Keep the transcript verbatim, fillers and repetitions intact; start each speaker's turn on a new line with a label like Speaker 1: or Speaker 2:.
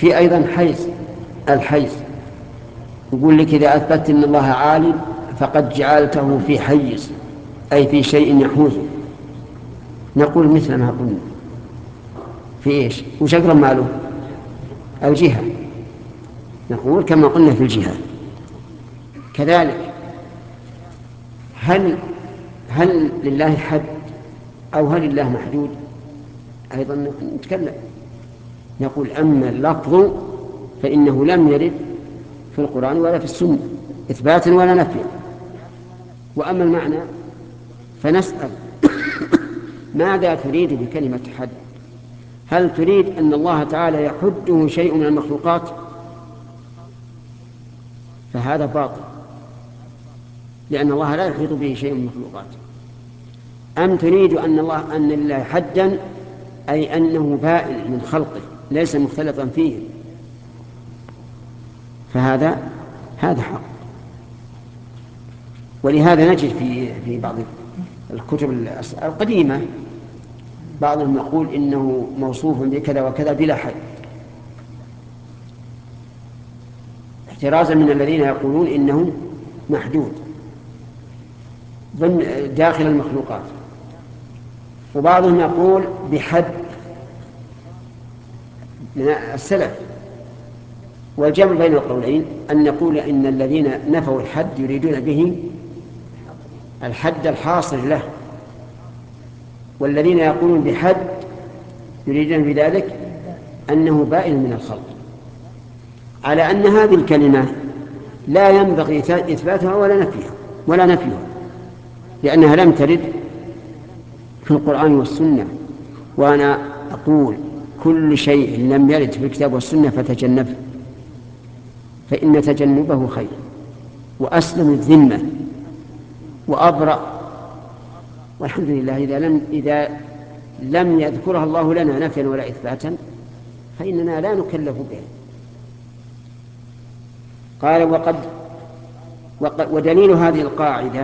Speaker 1: في أيضا حيز، الحيز يقول لك إذا أثبت أن الله عالم فقد جعلته في حيز، أي في شيء يحوزه. نقول مثل ما قلنا في إيش؟ وش أقرب ماله؟ الجهة. نقول كما قلنا في الجهة. كذلك هل هل لله حد أو هل لله محدود؟ أيضا نتكلم، نقول أما اللفظ فإنه لم يرد في القرآن ولا في السنة إثباتا ولا نفيا. وأما المعنى فنسأل ماذا تريد بكلمة حد؟ هل تريد أن الله تعالى يحده شيء من المخلوقات؟ فهذا باطل، لأن الله لا يحيط به شيء من المخلوقات. أم تريد أن الله أن لله حدا أي أنه بائن من خلقه ليس مختلطا فيه؟ فهذا هذا حق. ولهذا نجد في في بعض الكتب القديمة بعضهم يقول إنه موصوف بكذا وكذا بلا حد، احترازا من الذين يقولون إنه محدود ضمن داخل المخلوقات. وبعضهم يقول بحد من السلف. والجمع بين القولين أن نقول إن الذين نفوا الحد يريدون به الحد الحاصل له، والذين يقولون بحد يريدون بذلك أنه بائن من الخلق، على أن هذه الكلمة لا ينبغي إثباتها ولا نفيها ولا نفيها، لأنها لم ترد في القرآن والسنة. وأنا أقول كل شيء لم يرد في الكتاب والسنة فتجنبه، فإن تجنبه خير وأسلم الذمة وأبرأ. والحمد لله إذا لم, إذا لم يذكرها الله لنا نفيا ولا إثباتا فإننا لا نكلف به. قال وقد ودليل هذه القاعدة